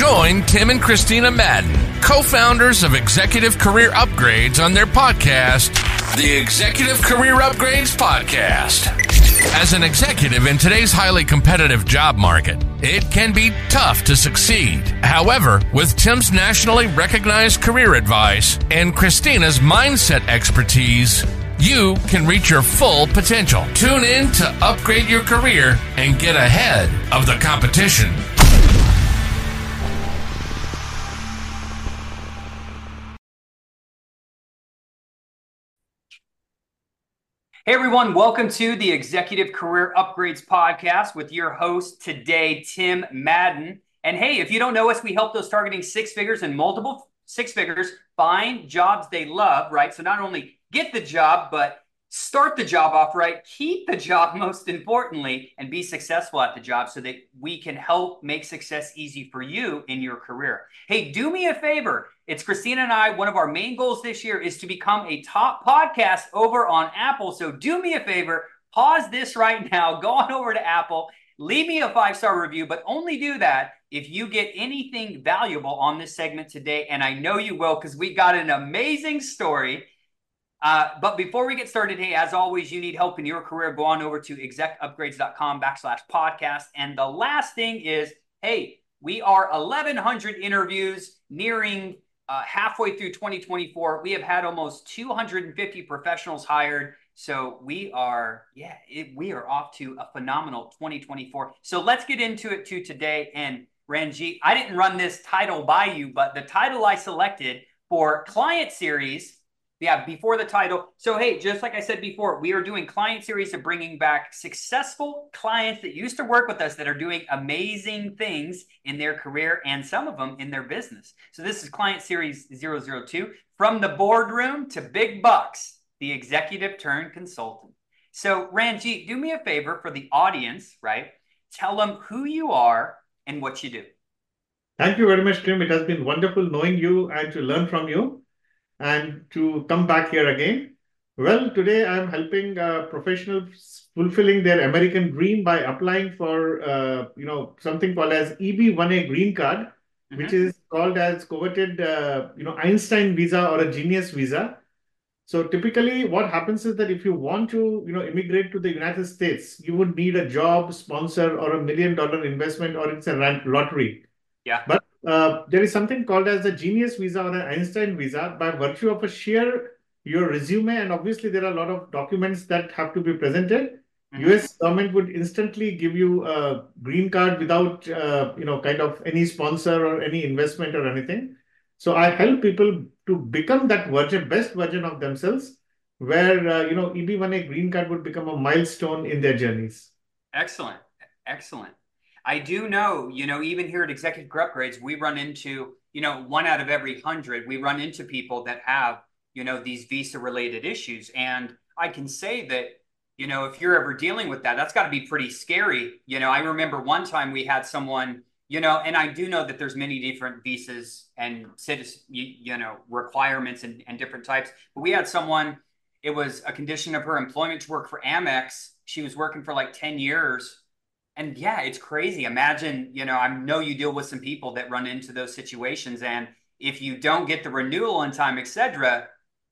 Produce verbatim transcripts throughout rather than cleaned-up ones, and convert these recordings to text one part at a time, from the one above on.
Join Tim and Christina Madden, co-founders of Executive Career Upgrades, on their podcast, the Executive Career Upgrades Podcast. As an executive in today's highly competitive job market, it can be tough to succeed. However, with Tim's nationally recognized career advice and Christina's mindset expertise, you can reach your full potential. Tune in to upgrade your career and get ahead of the competition. Hey everyone, welcome to the Executive Career Upgrades Podcast with your host today, Tim Madden. And hey, if you don't know us, we help those targeting six figures and multiple six figures find jobs they love, right? So not only get the job, but start the job off right, keep the job most importantly, and be successful at the job so that we can help make success easy for you in your career. Hey, do me a favor. It's Christina and I. One of our main goals this year is to become a top podcast over on Apple. So do me a favor, pause this right now, go on over to Apple, leave me a five-star review, but only do that if you get anything valuable on this segment today. And I know you will, because we got an amazing story. Uh, but before we get started, hey, as always, you need help in your career, go on over to execupgrades.com backslash podcast. And the last thing is, hey, we are eleven hundred interviews nearing uh, halfway through twenty twenty-four. We have had almost two hundred fifty professionals hired. So we are, yeah, it, we are off to a phenomenal twenty twenty-four. So let's get into it too today. And Ranjit, I didn't run this title by you, but the title I selected for Client Series, yeah, before the title. So, hey, just like I said before, we are doing client series of bringing back successful clients that used to work with us that are doing amazing things in their career and some of them in their business. So this is client series zero zero two, from the boardroom to big bucks, the executive turned consultant. So Ranjit, do me a favor for the audience, right? Tell them who you are and what you do. Thank you very much, Tim. It has been wonderful knowing you and to learn from you, and to come back here again. Well, today I'm helping uh, professionals fulfilling their American dream by applying for, uh, you know, something called as E B one A green card, mm-hmm. which is called as coveted, uh, you know, Einstein visa or a genius visa. So typically what happens is that if you want to, you know, immigrate to the United States, you would need a job, sponsor, or a million dollar investment, or it's a lottery. Yeah. But uh, there is something called as a genius visa or an Einstein visa by virtue of a sheer your resume. And obviously there are a lot of documents that have to be presented. Mm-hmm. U S government would instantly give you a green card without, uh, you know, kind of any sponsor or any investment or anything. So I help people to become that version, best version of themselves, where, uh, you know, E B one A green card would become a milestone in their journeys. Excellent. Excellent. I do know, you know, even here at Executive Career Upgrades, we run into, you know, one out of every hundred, we run into people that have, you know, these visa related issues. And I can say that, you know, if you're ever dealing with that, that's got to be pretty scary. You know, I remember one time we had someone, you know, and I do know that there's many different visas and citizen, you, you know, requirements and, and different types. But we had someone, it was a condition of her employment to work for Amex. She was working for like ten years. And yeah, it's crazy. Imagine, you know, I know you deal with some people that run into those situations. And if you don't get the renewal in time, et cetera,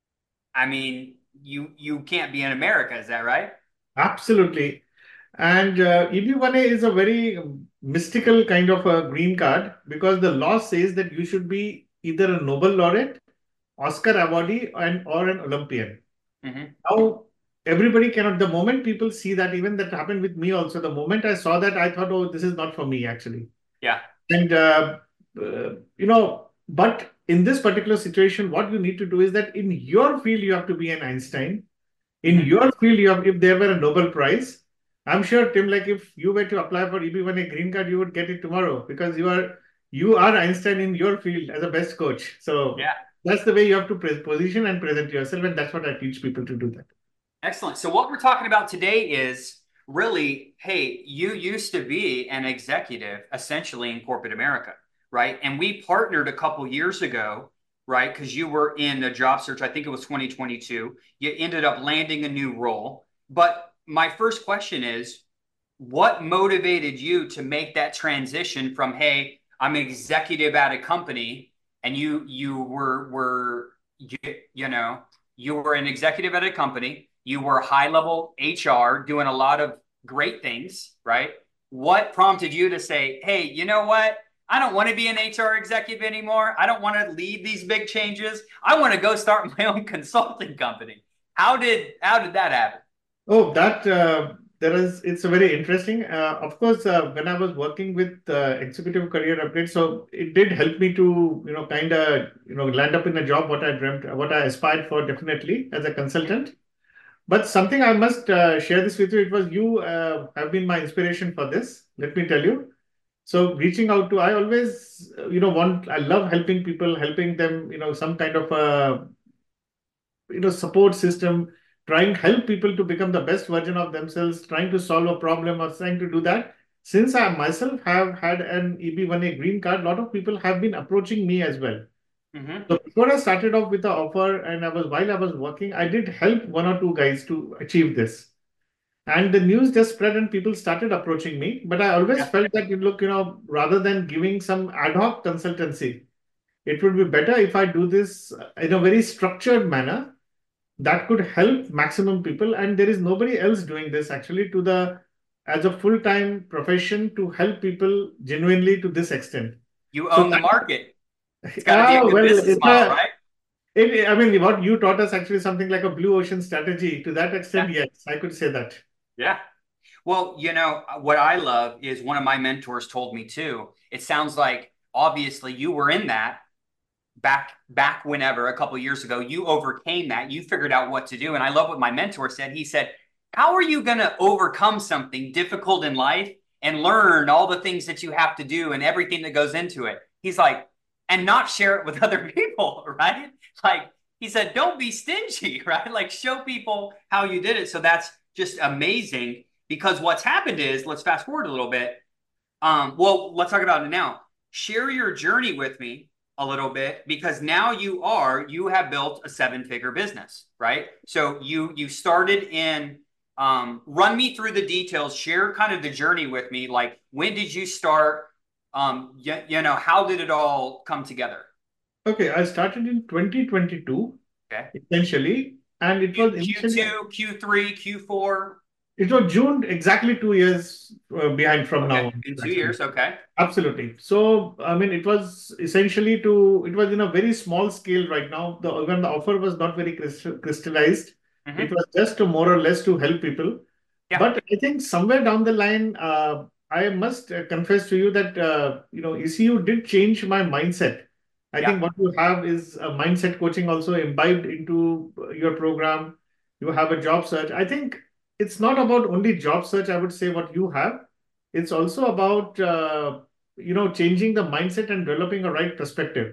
I mean, you you can't be in America. Is that right? Absolutely. And uh, E B one A is a very mystical kind of a green card, because the law says that you should be either a Nobel laureate, Oscar awardee, and or an Olympian. Mm-hmm. Now, everybody cannot, the moment people see that, even that happened with me also, the moment I saw that, I thought, oh, this is not for me, actually. Yeah. And, uh, uh, you know, but in this particular situation, what you need to do is that in your field, you have to be an Einstein. In mm-hmm. your field, you have, if there were a Nobel Prize, I'm sure, Tim, like if you were to apply for E B one A green card, you would get it tomorrow, because you are, you are Einstein in your field as a best coach. So yeah, that's the way you have to position and present yourself. And that's what I teach people to do that. Excellent. So what we're talking about today is really, hey, you used to be an executive essentially in corporate America, right? And we partnered a couple years ago, right? Because you were in a job search, I think it was twenty twenty-two. You ended up landing a new role. But my first question is, what motivated you to make that transition from, hey, I'm an executive at a company, and you you were were you, you know you were an executive at a company. You were high level H R doing a lot of great things, right? What prompted you to say, hey, you know what? I don't want to be an H R executive anymore. I don't want to lead these big changes. I want to go start my own consulting company. How did how did that happen? Oh, that uh, there is, it's a very interesting. Uh, of course, uh, when I was working with uh, Executive Career Upgrade, so it did help me to, you know, kind of, you know, land up in a job, what I dreamt, what I aspired for definitely as a consultant. But something I must uh, share this with you, it was you uh, have been my inspiration for this. Let me tell you. So reaching out to, I always, uh, you know, want, I love helping people, helping them, you know, some kind of a, you know, support system, trying to help people to become the best version of themselves, trying to solve a problem or trying to do that. Since I myself have had an E B one A green card, a lot of people have been approaching me as well. Mm-hmm. So before I started off with the offer, and I was while I was working, I did help one or two guys to achieve this. And the news just spread and people started approaching me. But I always Yeah. felt that, you look, you know, rather than giving some ad hoc consultancy, it would be better if I do this in a very structured manner that could help maximum people. And there is nobody else doing this actually to the as a full-time profession to help people genuinely to this extent. You So own the that, market. It's got to be a ah, good well, business it's model, a, right? it, I mean, what you taught us actually something like a blue ocean strategy. To that Yeah. extent, yes, I could say that. Yeah. Well, you know, what I love is one of my mentors told me too. It sounds like obviously you were in that back back whenever a couple of years ago. You overcame that. You figured out what to do. And I love what my mentor said. He said, "How are you going to overcome something difficult in life and learn all the things that you have to do and everything that goes into it?" He's like, "And not share it with other people," right? Like he said, "Don't be stingy," right? Like show people how you did it. So that's just amazing. Because what's happened is, let's fast forward a little bit. Um, well, let's talk about it now. Share your journey with me a little bit, because now you are you have built a seven figure business, right? So you you started in. Um, run me through the details. Share kind of the journey with me. Like, when did you start? Um, you, you know, how did it all come together? Okay, I started in twenty twenty-two, Okay. essentially, and it was Q initially, two, Q three, Q four. it was June, exactly two years uh, behind from Okay, now on, in two actually. years. Okay. Absolutely. So, I mean, it was essentially to, it was in a very small scale right now. The, when the offer was not very crystal- crystallized, it Mm-hmm. was just to more or less to help people. Yeah. But I think somewhere down the line, uh, I must uh, confess to you that, uh, you know, E C U did change my mindset. I Yeah. think what you have is a mindset coaching also imbibed into your program. You have a job search. I think it's not about only job search, I would say, what you have. It's also about, uh, you know, changing the mindset and developing a right perspective.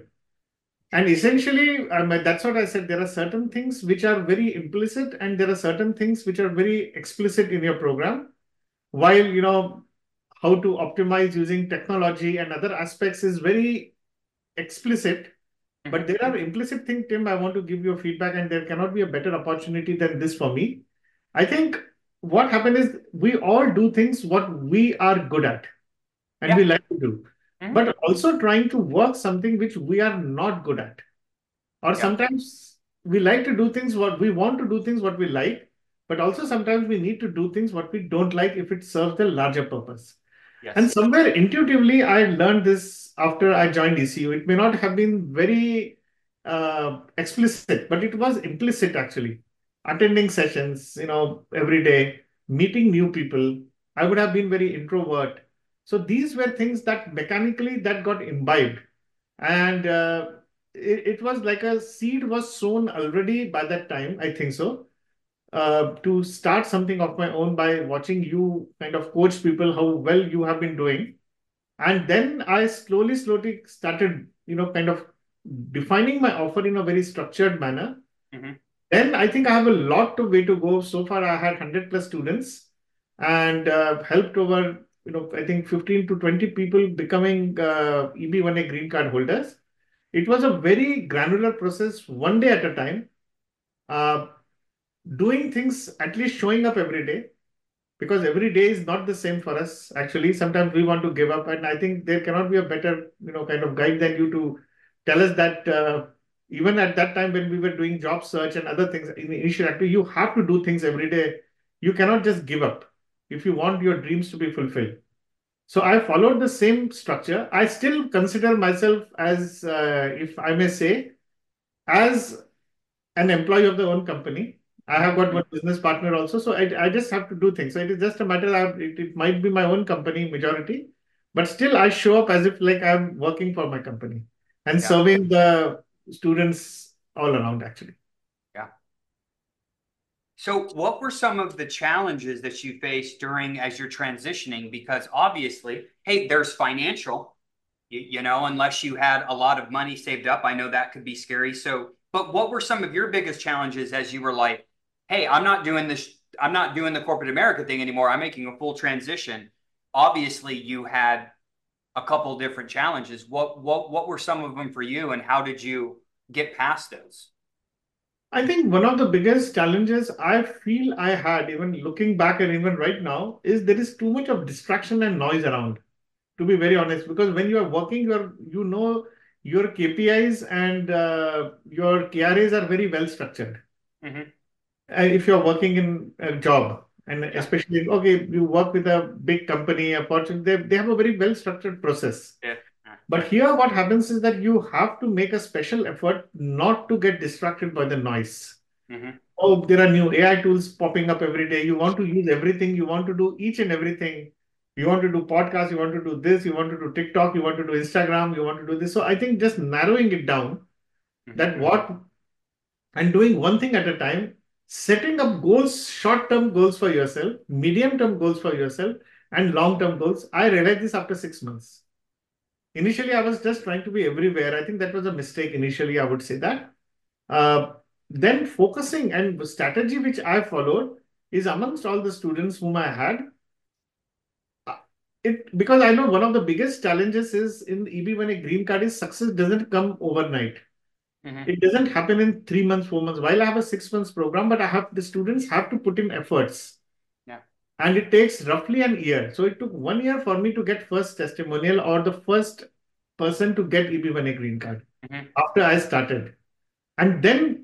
And essentially, um, that's what I said. There are certain things which are very implicit, and there are certain things which are very explicit in your program. While, you know, how to optimize using technology and other aspects is very explicit, but Mm-hmm. there are implicit things, Tim. I want to give you feedback, and there cannot be a better opportunity than this for me. I think what happened is we all do things what we are good at and Yeah. we like to do, Mm-hmm. but also trying to work something which we are not good at. Or Yeah. sometimes we like to do things what we want to do things what we like, but also sometimes we need to do things what we don't like if it serves the larger purpose. And Yes. somewhere intuitively, I learned this after I joined E C U. It may not have been very uh, explicit, but it was implicit actually. Attending sessions, you know, every day, meeting new people. I would have been very introvert. So these were things that mechanically that got imbibed. And uh, it, it was like a seed was sown already by that time, I think so, uh, to start something of my own by watching you kind of coach people how well you have been doing. And then I slowly, slowly started, you know, kind of defining my offer in a very structured manner. Mm-hmm. Then I think I have a lot to way to go. So far, I had one hundred plus students and uh, helped over, you know, I think fifteen to twenty people becoming uh, E B one A green card holders. It was a very granular process, one day at a time, uh, doing things, at least showing up every day, because every day is not the same for us. Actually, sometimes we want to give up, and I think there cannot be a better, you know, kind of guide than you to tell us that uh, even at that time when we were doing job search and other things in the initial activity, you have to do things every day. You cannot just give up if you want your dreams to be fulfilled. So I followed the same structure. I still consider myself as, uh, if I may say, as an employee of the own company. I have got one business partner also. So I, I just have to do things. So it is just a matter of, it, it might be my own company majority, but still I show up as if like I'm working for my company and Yeah. serving the students all around actually. Yeah. So what were some of the challenges that you faced during as you're transitioning? Because obviously, hey, there's financial, you, you know, unless you had a lot of money saved up, I know that could be scary. So, but what were some of your biggest challenges as you were like, hey, I'm not doing this, I'm not doing the corporate America thing anymore. I'm making a full transition. Obviously, you had a couple different challenges. What what what were some of them for you, and how did you get past those? I think one of the biggest challenges I feel I had, even looking back and even right now, is there is too much of distraction and noise around, to be very honest. Because when you are working, you are, you know, your K P Is and uh, your K R As are very well structured. Mm-hmm. Uh, if you're working in a job, and Yeah. especially, okay, you work with a big company, a Fortune, they, they have a very well structured process. Yeah. But here, what happens is that you have to make a special effort not to get distracted by the noise. Mm-hmm. Oh, there are new A I tools popping up every day. You want to use everything. You want to do each and everything. You want to do podcasts. You want to do this. You want to do TikTok. You want to do Instagram. You want to do this. So I think just narrowing it down, that what, and doing one thing at a time, setting up goals, short-term goals for yourself, medium-term goals for yourself, and long-term goals. I realized this after six months. Initially, I was just trying to be everywhere. I think that was a mistake initially, I would say that. Uh, then focusing, and the strategy which I followed is amongst all the students whom I had, uh, it because I know one of the biggest challenges is in E B one A green card is success doesn't come overnight. Mm-hmm. It doesn't happen in three months, four months. While I have a six months program, but I have the students have to put in efforts. Yeah. And it takes roughly an year. So it took one year for me to get first testimonial or the first person to get E B one A green card Mm-hmm. after I started. And then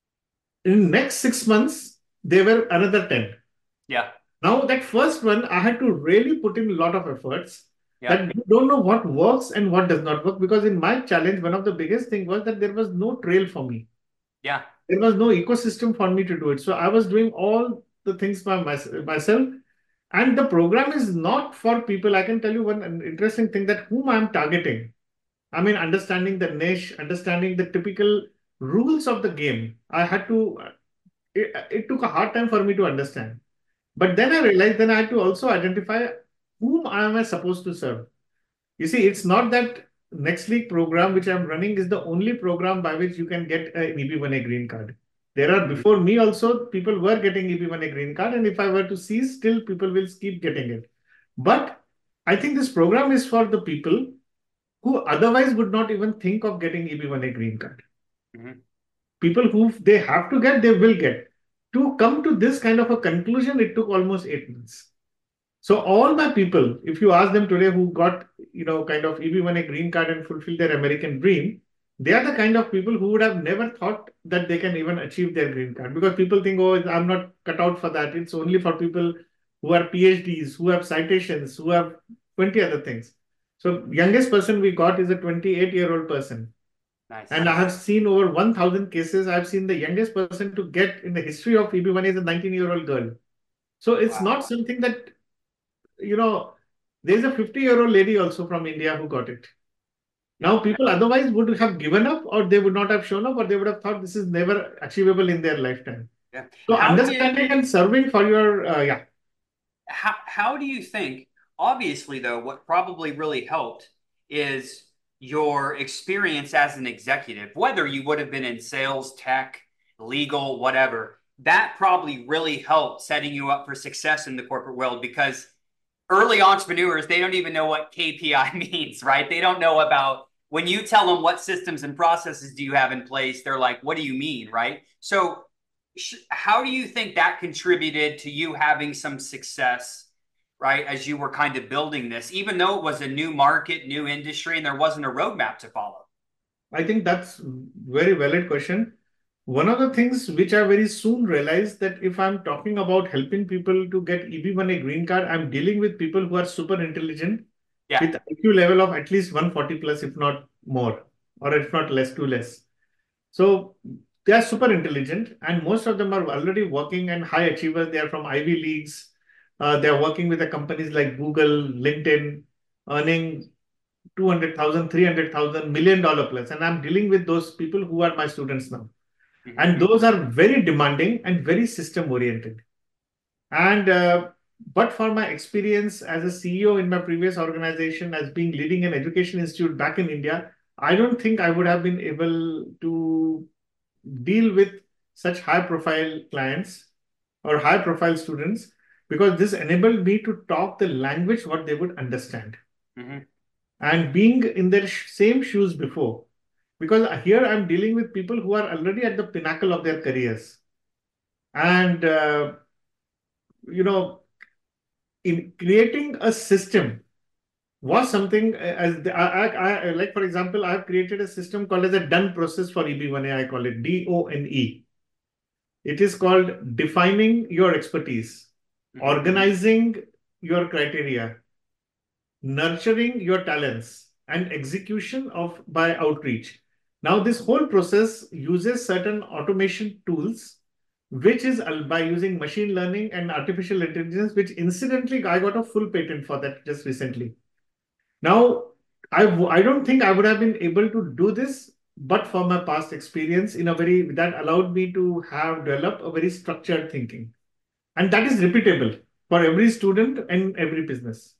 in next six months, there were another ten. Yeah. Now that first one, I had to really put in a lot of efforts. Yeah. That you don't know what works and what does not work. Because in my challenge, one of the biggest thing was that there was no trail for me. Yeah. There was no ecosystem for me to do it. So I was doing all the things by myself. And the program is not for people. I can tell you one interesting thing, that whom I'm targeting. I mean, understanding the niche, understanding the typical rules of the game. I had to, it, it took a hard time for me to understand. But then I realized, then I had to also identify whom am I supposed to serve. You see, it's not that Next League program which I'm running is the only program by which you can get an E B one A green card. There are, before me also, people were getting E B one A green card, and if I were to cease, still people will keep getting it. But I think this program is for the people who otherwise would not even think of getting E B one A green card. Mm-hmm. People who they have to get, they will get. To come to this kind of a conclusion, it took almost eight months. So all my people, if you ask them today who got, you know, kind of E B one A green card and fulfilled their American dream, they are the kind of people who would have never thought that they can even achieve their green card. Because people think, oh, I'm not cut out for that. It's only for people who are PhDs, who have citations, who have twenty other things. So youngest person we got is a twenty-eight-year-old person. Nice. And I have seen over one thousand cases. I've seen the youngest person to get in the history of E B one A is a nineteen-year-old girl. So it's Wow. not something that, you know, there's a fifty-year-old lady also from India who got it. Now, people otherwise would have given up, or they would not have shown up, or they would have thought this is never achievable in their lifetime. Yeah. So How understanding did, and serving for your, uh, yeah. how, how do you think, obviously though, what probably really helped is your experience as an executive, whether you would have been in sales, tech, legal, whatever, that probably really helped setting you up for success in the corporate world, because early entrepreneurs, they don't even know what K P I means, right? They don't know about, when you tell them what systems and processes do you have in place, they're like, what do you mean, right? So how do you think that contributed to you having some success, right, as you were kind of building this, even though it was a new market, new industry, and there wasn't a roadmap to follow? I think that's very valid question. One of the things which I very soon realized that if I'm talking about helping people to get E B one A green card, I'm dealing with people who are super intelligent Yeah. with I Q level of at least one forty plus, if not more, or if not less, too less. So they are super intelligent, and most of them are already working and high achievers. They are from Ivy Leagues. Uh, they are working with the companies like Google, LinkedIn, earning two hundred thousand, three hundred thousand, million dollar plus. And I'm dealing with those people who are my students now. Mm-hmm. And those are very demanding and very system oriented. And uh, but for my experience as a C E O in my previous organization, as being leading an education institute back in India, I don't think I would have been able to deal with such high profile clients or high profile students, because this enabled me to talk the language what they would understand. Mm-hmm. And being in their sh- same shoes before, because here I'm dealing with people who are already at the pinnacle of their careers. And uh, you know in creating a system was something, uh, as the, I, I, I, like for example, I have created a system called as a done process for E B one A. I call it D O N E. It is called defining your expertise, Mm-hmm. organizing your criteria, nurturing your talents, and execution of by outreach. Now, this whole process uses certain automation tools, which is uh, by using machine learning and artificial intelligence, which incidentally, I got a full patent for that just recently. Now, I, w- I don't think I would have been able to do this, but for my past experience in a very, that allowed me to have developed a very structured thinking. And that is repeatable for every student and every business.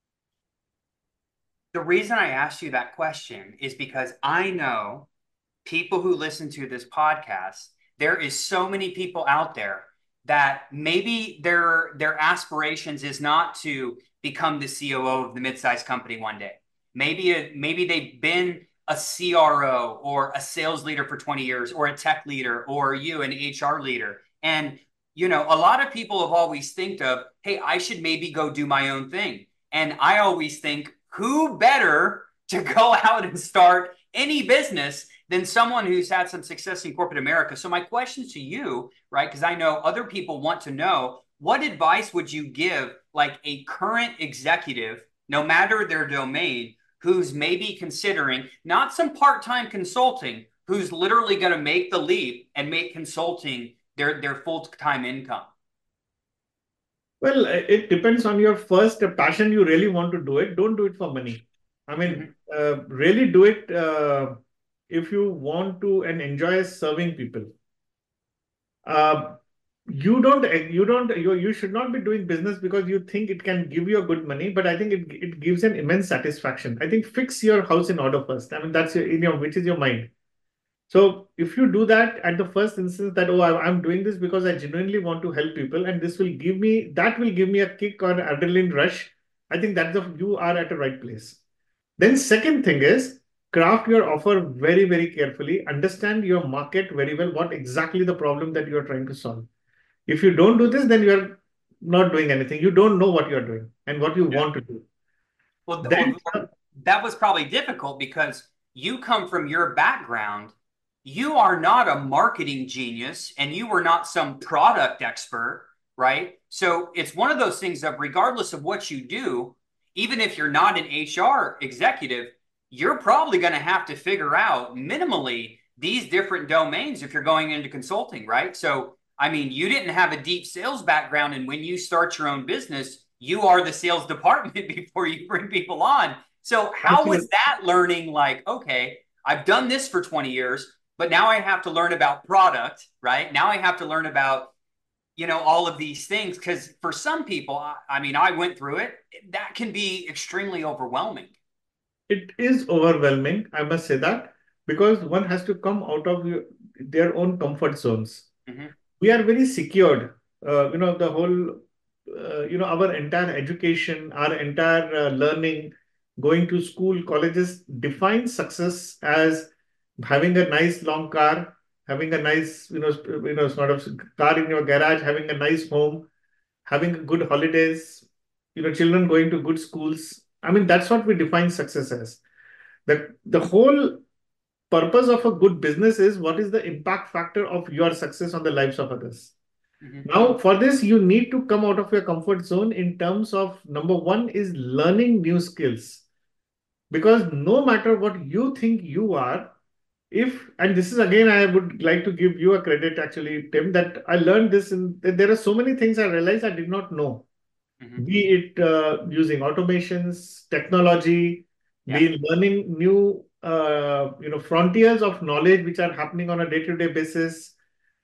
The reason I asked you that question is because I know people who listen to this podcast, there is so many people out there that maybe their their aspirations is not to become the C O O of the mid-sized company one day. Maybe a, maybe they've been a C R O or a sales leader for twenty years, or a tech leader, or you an H R leader. And you know, a lot of people have always think of, hey, I should maybe go do my own thing. And I always think, who better to go out and start any business than someone who's had some success in corporate America? So my question to you, right, because I know other people want to know, what advice would you give like a current executive, no matter their domain, who's maybe considering not some part-time consulting, who's literally going to make the leap and make consulting their, their full-time income? Well, it depends on your first passion. You really want to do it. Don't do it for money. I mean, Mm-hmm. uh, really do it uh, if you want to and enjoy serving people. Uh, you don't, you don't, you, you should not be doing business because you think it can give you a good money, but I think it, it gives an immense satisfaction. I think fix your house in order first. I mean, that's your, in your, which is your mind. So if you do that at the first instance that, oh, I, I'm doing this because I genuinely want to help people, and this will give me, that will give me a kick or adrenaline rush, I think that's the, you are at the right place. Then second thing is craft your offer very, very carefully, understand your market very well, what exactly the problem that you're trying to solve. If you don't do this, then you're not doing anything. You don't know what you're doing and what you Yeah. want to do. Well, Then, well, that was probably difficult because you come from your background. You are not a marketing genius and you were not some product expert, right? So it's one of those things of, regardless of what you do, even if you're not an H R executive, you're probably going to have to figure out minimally these different domains if you're going into consulting, right? So, I mean, you didn't have a deep sales background, and when you start your own business, you are the sales department before you bring people on. So how was absolutely. that learning? Like, okay, I've done this for twenty years, but now I have to learn about product, right? Now I have to learn about, you know, all of these things. Because for some people, I, I mean, I went through it. That can be extremely overwhelming. It is overwhelming, I must say that, because one has to come out of your- their own comfort zones. Mm-hmm. We are very secured. Uh, you know, the whole, uh, you know, our entire education, our entire uh, learning, going to school, colleges define success as having a nice long car, having a nice, you know, sp- you know, sort of car in your garage, having a nice home, having good holidays, you know, children going to good schools. I mean, that's what we define success as. The, the whole purpose of a good business is what is the impact factor of your success on the lives of others. Mm-hmm. Now, for this, you need to come out of your comfort zone in terms of number one is learning new skills. Because no matter what you think you are, if, and this is again, I would like to give you a credit actually, Tim, that I learned this in, that there are so many things I realized I did not know, Mm-hmm. be it uh, using automations, technology, Yeah. be it learning new, uh, you know, frontiers of knowledge which are happening on a day-to-day basis.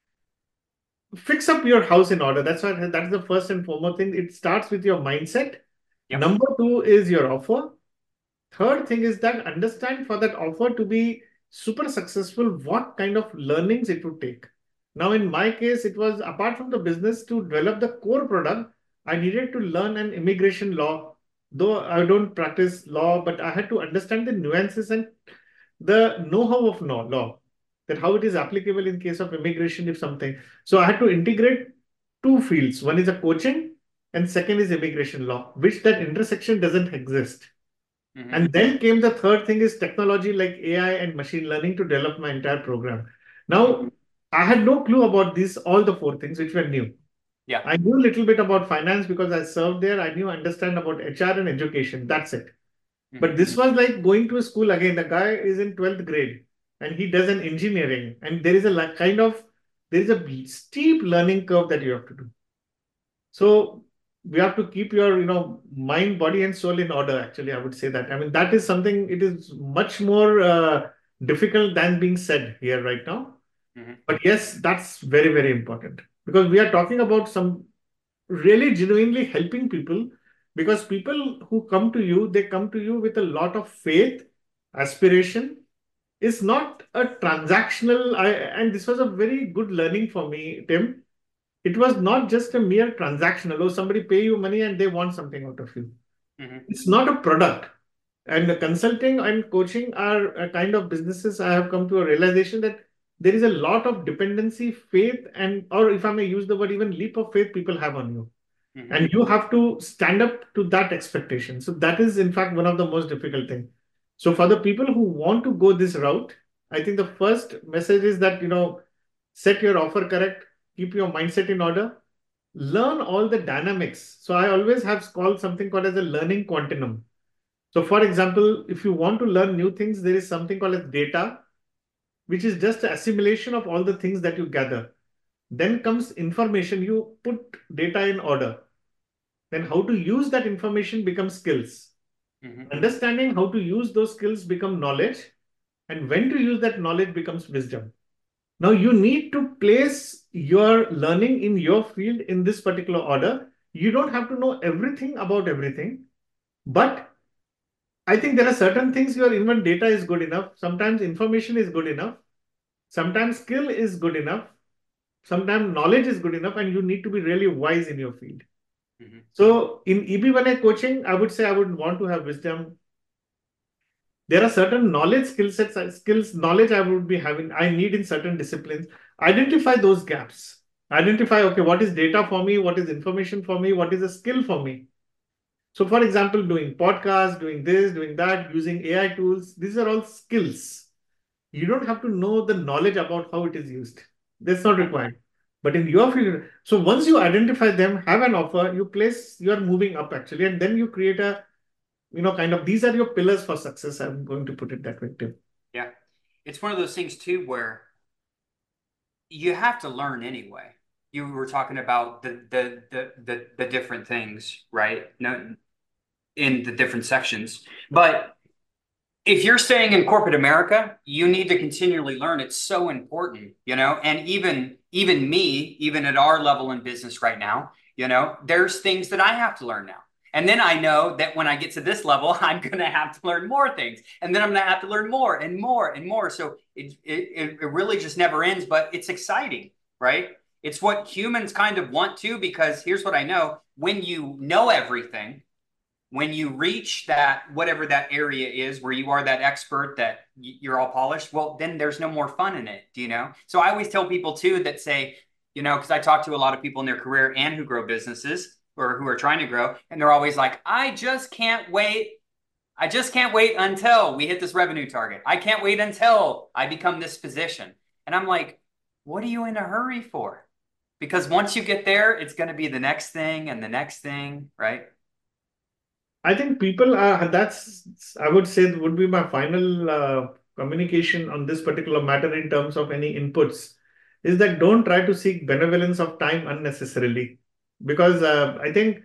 Fix up your house in order. That's why that's the first and foremost thing. It starts with your mindset. Yep. Number two is your offer. Third thing is that understand for that offer to be super successful, what kind of learnings it would take. Now, in my case, it was apart from the business to develop the core product, I needed to learn an immigration law. Though I don't practice law, but I had to understand the nuances and the know-how of law, law, that how it is applicable in case of immigration, if something. So I had to integrate two fields. One is a coaching, and second is immigration law, which that intersection doesn't exist. Mm-hmm. And then came the third thing is technology like A I and machine learning to develop my entire program. Now, I had no clue about these, all the four things which were new. Yeah. I knew a little bit about finance because I served there. I knew, understand about H R and education. That's it. Mm-hmm. But this was like going to a school again. The guy is in twelfth grade and he does an engineering. And there is a like kind of, there is a steep learning curve that you have to do. So we have to keep your, you know, mind, body, and soul in order. Actually, I would say that. I mean, that is something. It is much more uh, difficult than being said here right now. Mm-hmm. But yes, that's very, very important because we are talking about some really genuinely helping people. Because people who come to you, they come to you with a lot of faith, aspiration. It's not a transactional. I, and this was a very good learning for me, Tim. It was not just a mere transactional, or somebody pay you money and they want something out of you. Mm-hmm. It's not a product. And the consulting and coaching are a kind of businesses. I have come to a realization that there is a lot of dependency, faith, and, or if I may use the word, even leap of faith people have on you. Mm-hmm. And you have to stand up to that expectation. So that is, in fact, one of the most difficult things. So for the people who want to go this route, I think the first message is that, you know, set your offer correct, keep your mindset in order, learn all the dynamics. So I always have called something called as a learning continuum. So for example, if you want to learn new things, there is something called as data, which is just an assimilation of all the things that you gather. Then comes information, you put data in order. Then how to use that information becomes skills. Mm-hmm. Understanding how to use those skills become knowledge. And when to use that knowledge becomes wisdom. Now you need to place your learning in your field in this particular order. You don't have to know everything about everything. But I think there are certain things your even data is good enough. Sometimes information is good enough. Sometimes skill is good enough. Sometimes knowledge is good enough. And you need to be really wise in your field. Mm-hmm. So in E B one A coaching, I would say I would want to have wisdom. There are certain knowledge skill sets, skills, knowledge I would be having, I need in certain disciplines. Identify those gaps. Identify, okay, what is data for me? What is information for me? What is a skill for me? So for example, doing podcasts, doing this, doing that, using A I tools, these are all skills. You don't have to know the knowledge about how it is used. That's not required. But in your field, so once you identify them, have an offer, you place, you are moving up actually, and then you create a, you know, kind of, these are your pillars for success. I'm going to put it that way, Tim. Yeah. It's one of those things too, where you have to learn anyway. You were talking about the, the, the, the, the different things, right? No, in the different sections, but if you're staying in corporate America, you need to continually learn. It's so important, you know, and even, even me, even at our level in business right now, you know, there's things that I have to learn now. And then I know that when I get to this level, I'm going to have to learn more things. And then I'm going to have to learn more and more and more. So it, it, it really just never ends, but it's exciting, right? It's what humans kind of want to, because here's what I know. When you know everything, when you reach that, whatever that area is where you are that expert, that you're all polished, well, then there's no more fun in it, do you know? So I always tell people too that say, you know, because I talk to a lot of people in their career and who grow businesses or who are trying to grow, and they're always like, I just can't wait. I just can't wait until we hit this revenue target. I can't wait until I become this position. And I'm like, what are you in a hurry for? Because once you get there, it's going to be the next thing and the next thing, right? I think people are, that's, I would say, would be my final uh, communication on this particular matter in terms of any inputs, is that don't try to seek benevolence of time unnecessarily. Because uh, I think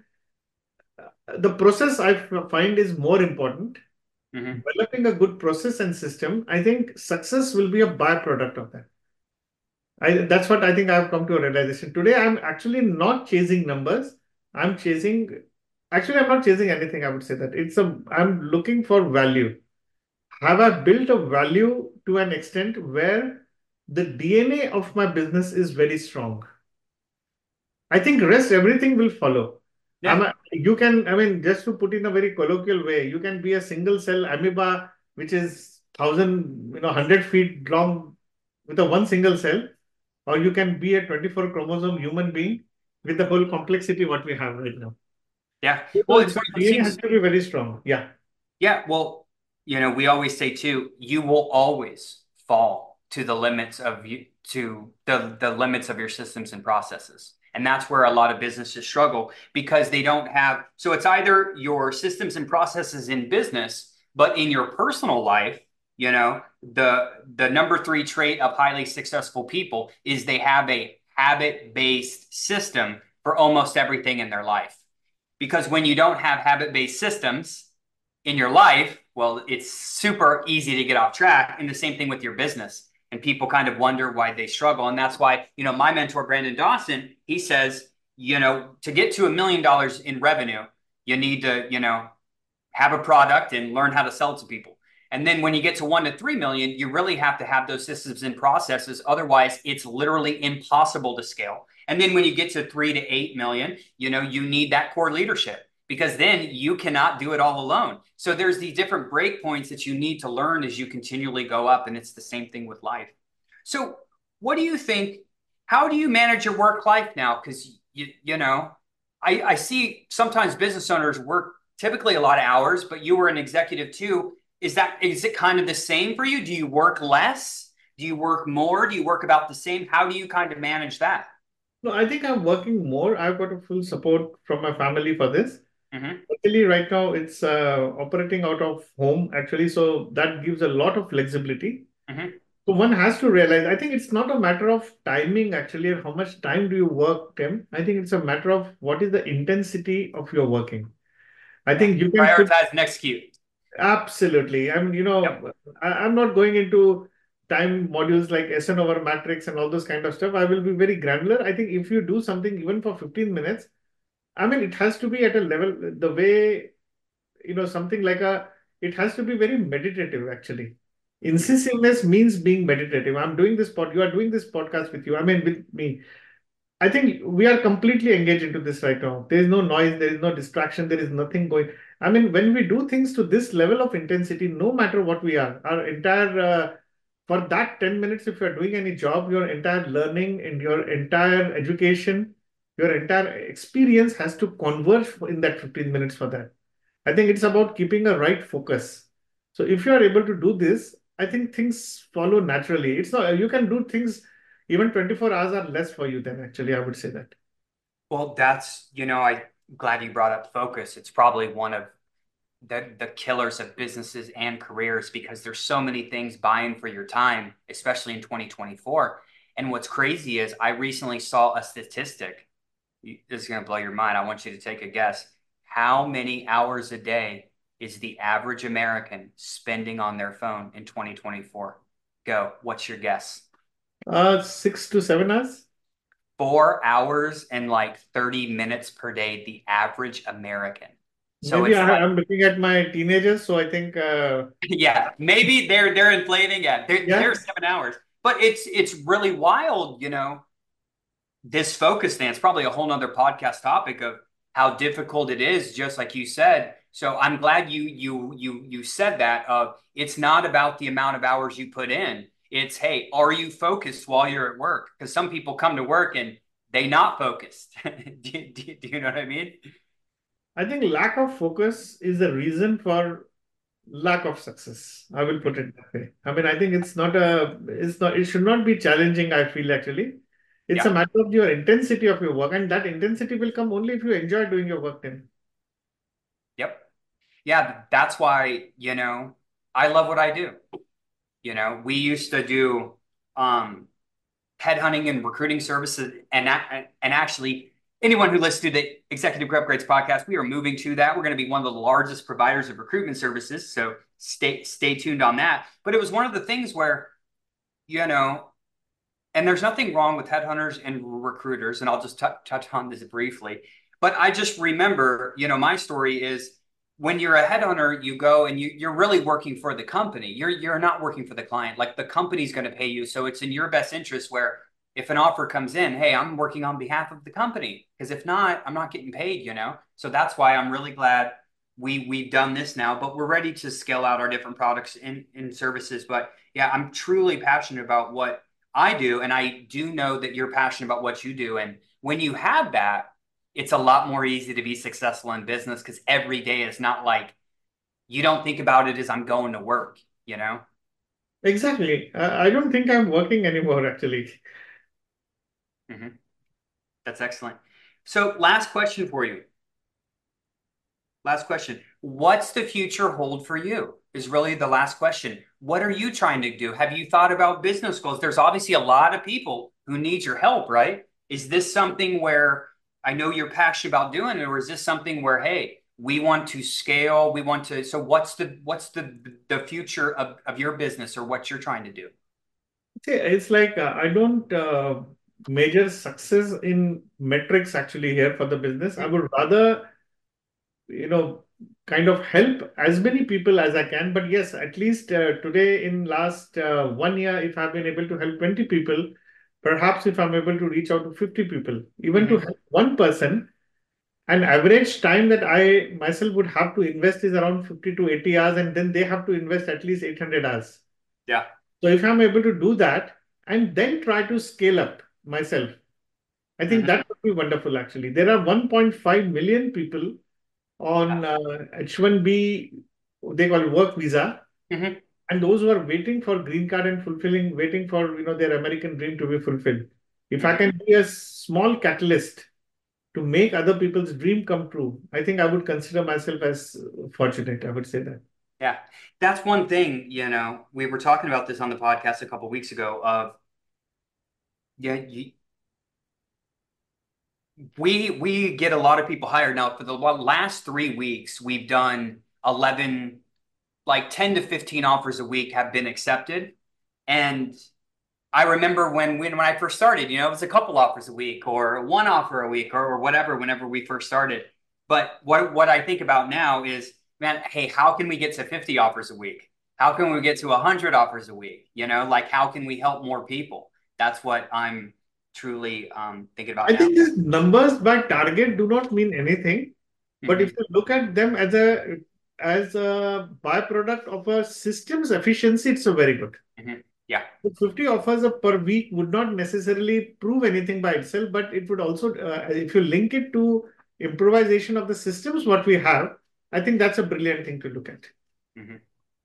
the process I find is more important. Mm-hmm. Developing a good process and system, I think success will be a byproduct of that. I, that's what I think I've come to a realization. Today, I'm actually not chasing numbers. I'm chasing, actually, I'm not chasing anything. I would say that it's a, I'm looking for value. Have I built a value to an extent where the D N A of my business is very strong? I think rest everything will follow. Yeah. I'm a- you can, I mean, just to put in a very colloquial way, you can be a single cell amoeba, which is thousand, you know, hundred feet long with a one single cell, or you can be a twenty-four chromosome human being with the whole complexity what we have right now. Yeah. So Well, it's the one of those D N A has things. to be very strong. Yeah. Yeah. Well, you know, we always say too, you will always fall to the limits of you, to the, the limits of your systems and processes. And that's where a lot of businesses struggle because they don't have, so it's either your systems and processes in business, but in your personal life, you know, the the number three trait of highly successful people is they have a habit-based system for almost everything in their life. Because when you don't have habit-based systems in your life, well, it's super easy to get off track. And the same thing with your business. And people kind of wonder why they struggle. And that's why, you know, my mentor, Brandon Dawson, he says, you know, to get to a million dollars in revenue, you need to, you know, have a product and learn how to sell it to people. And then when you get to one to three million, you really have to have those systems and processes. Otherwise, it's literally impossible to scale. And then when you get to three to eight million, you know, you need that core leadership because then you cannot do it all alone. So there's these different break points that you need to learn as you continually go up. And it's the same thing with life. So what do you think? How do you manage your work life now? Because, you, you know, I, I see sometimes business owners work typically a lot of hours, but you were an executive too. Is that, is it kind of the same for you? Do you work less? Do you work more? Do you work about the same? How do you kind of manage that? No, I think I'm working more. I've got a full support from my family for this. Mm-hmm. Luckily, right now it's uh, operating out of home actually, so that gives a lot of flexibility. Mm-hmm. So one has to realize, I think it's not a matter of timing actually, or how much time do you work, Tim. I think it's a matter of what is the intensity of your working. I Yeah. think you can put Prioritize and execute. absolutely. I mean, you know, Yep. I, I'm not going into time modules like S N over matrix and all those kind of stuff. I will be very granular. I think if you do something even for fifteen minutes, I mean, it has to be at a level, the way, you know, something like a, it has to be very meditative actually. Incisiveness means being meditative. I'm doing this pod, you are doing this podcast with you. I mean, with me. I think we are completely engaged into this right now. There is no noise, there is no distraction, there is nothing going. I mean, when we do things to this level of intensity, no matter what we are, our entire, uh, for that ten minutes, if you're doing any job, your entire learning and your entire education, your entire experience has to converge in that fifteen minutes for that. I think it's about keeping a right focus. So if you are able to do this, I think things follow naturally. It's not, you can do things, even twenty-four hours are less for you then actually, I would say that. Well, that's, you know, I'm glad you brought up focus. It's probably one of the, the killers of businesses and careers because there's so many things buying for your time, especially in twenty twenty-four. And what's crazy is I recently saw a statistic. This is going to blow your mind. I want you to take a guess. How many hours a day is the average American spending on their phone in twenty twenty-four? Go. What's your guess? Uh, six to seven hours. Four hours and like thirty minutes per day, the average American. So Maybe it's I, like, I'm looking at my teenagers, so I think, uh, yeah, maybe they're they're inflating. Yeah, they're, yeah, they're seven hours. But it's it's really wild, you know, this focus stance, probably a whole nother podcast topic of how difficult it is, just like you said, So I'm glad you you you you said that. Uh, it's not about the amount of hours you put in. It's, hey, are you focused while you're at work? Because some people come to work and they not focused. do, do, do you know what I mean? I think lack of focus is a reason for lack of success. I will put it that way. I mean, I think it's not a, it's not, it should not be challenging, I feel actually. It's a Yeah. matter of your intensity of your work, and that intensity will come only if you enjoy doing your work then. Yep. Yeah. That's why, you know, I love what I do. You know, we used to do um, headhunting and recruiting services, and and actually, anyone who listens to the Executive Career Upgrades podcast, we are moving to that. We're going to be one of the largest providers of recruitment services, so stay stay tuned on that. But it was one of the things where, you know, and there's nothing wrong with headhunters and recruiters, and I'll just t- touch on this briefly. But I just remember, you know, my story is when you're a headhunter, you go and you, you're really working for the company. You're you're not working for the client. Like the company's going to pay you, so it's in your best interest. Where if an offer comes in, hey, I'm working on behalf of the company, because if not, I'm not getting paid. You know, so that's why I'm really glad we we've done this now. But we're ready to scale out our different products and, and services. But yeah, I'm truly passionate about what I do, and I do know that you're passionate about what you do. And when you have that, it's a lot more easy to be successful in business because every day is not like you don't think about it as I'm going to work, you know? Exactly. I I don't think I'm working anymore actually. Mm-hmm. That's excellent. So, last question for you. Last question. What's the future hold for you? Is really the last question. What are you trying to do? Have you thought about business goals? There's obviously a lot of people who need your help, right? Is this something where I know you're passionate about doing it, or is this something where, hey, we want to scale, we want to, so what's the what's the the future of, of your business or what you're trying to do? See, it's like uh, I don't uh, measure success in metrics actually here for the business. I would rather, you know, kind of help as many people as I can. But yes, at least uh, today in last uh, one year, if I've been able to help twenty people, perhaps if I'm able to reach out to fifty people, even to Mm-hmm. help one person, an average time that I myself would have to invest is around fifty to eighty hours, and then they have to invest at least eight hundred hours. Yeah. So if I'm able to do that and then try to scale up myself, I think Mm-hmm. that would be wonderful actually. There are one point five million people on uh, H one B, they call it work visa, Mm-hmm. and those who are waiting for green card and fulfilling, waiting for you know their American dream to be fulfilled. If I Mm-hmm. can be a small catalyst to make other people's dream come true, I think I would consider myself as fortunate. I would say that. Yeah, that's one thing, you know, we were talking about this on the podcast a couple of weeks ago of yeah, you, we we get a lot of people hired now for the last three weeks. We've done eleven, like ten to fifteen offers a week have been accepted. And I remember when when when I first started, you know, it was a couple offers a week or one offer a week or, or whatever whenever we first started. But what what I think about now is, man, hey, how can we get to fifty offers a week? How can we get to one hundred offers a week? You know, like how can we help more people? That's what I'm truly um, thinking about I now. think these numbers by target do not mean anything, but if Hmm. you look at them as a as a byproduct of a system's efficiency, it's a very good. Hmm. Yeah. So fifty offers per week would not necessarily prove anything by itself, but it would also, uh, if you link it to improvisation of the systems, what we have, I think that's a brilliant thing to look at. Hmm.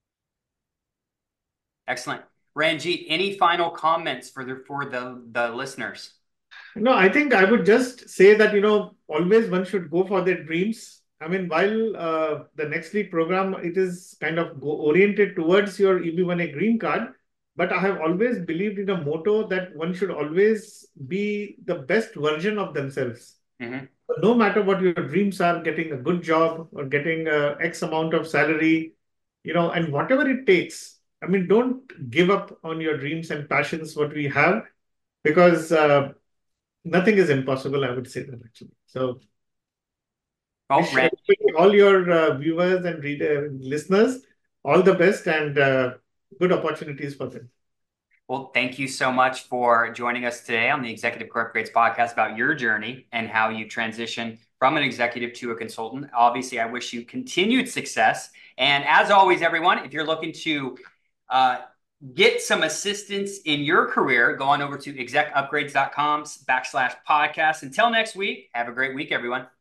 Excellent. Ranjit, any final comments for the for the the listeners? No, I think I would just say that, you know, always one should go for their dreams. I mean, while uh, the Next League program, it is kind of go oriented towards your E B one A green card, but I have always believed in a motto that one should always be the best version of themselves. Hmm. No matter what your dreams are, getting a good job or getting uh, X amount of salary, you know, and whatever it takes. I mean, don't give up on your dreams and passions, what we have, because uh, nothing is impossible, I would say that actually. So, Well, wish Ranjit, everybody, all your uh, viewers and reader, listeners, all the best and uh, good opportunities for them. Well, thank you so much for joining us today on the Executive Career Upgrades podcast about your journey and how you transition from an executive to a consultant. Obviously, I wish you continued success. And as always, everyone, if you're looking to uh, get some assistance in your career, go on over to exec upgrades dot com backslash podcast. Until next week, have a great week, everyone.